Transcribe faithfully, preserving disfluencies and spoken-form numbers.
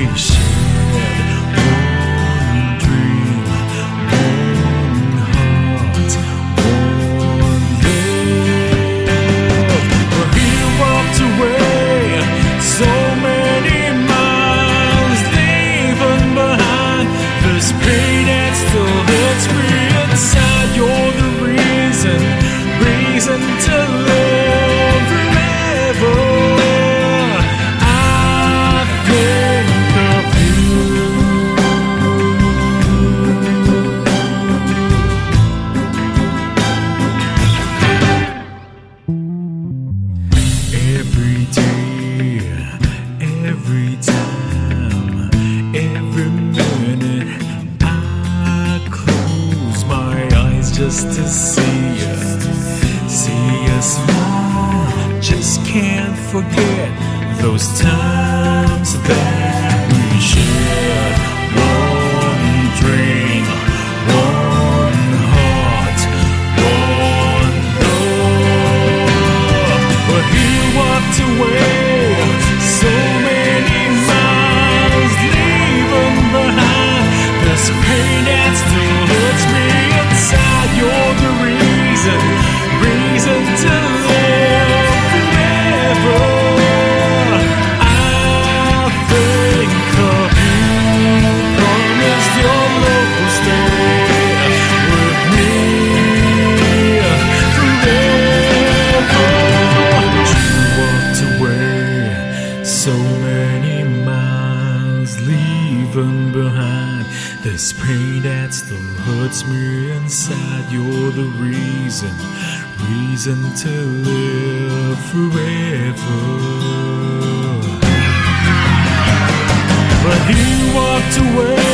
we shared one dream, one heart, one love. But he walked away so many miles, leaving behind this pain that still hurts me inside. You're the reason, reason to live forever. I think of you. Every day, every time, every minute, I close my eyes just to see you, see you smile. Just can't forget those times that we shared. One dream, one heart, one love. But he walked away so many miles, leaving behind this pain that still hurts me inside. You're the reason, reason to live forever. I think of you. Promised your love will stay with me forever. You walked away so many miles, leaving behind this pain that still hurts me inside. You're the reason, reason to live forever. But he walked away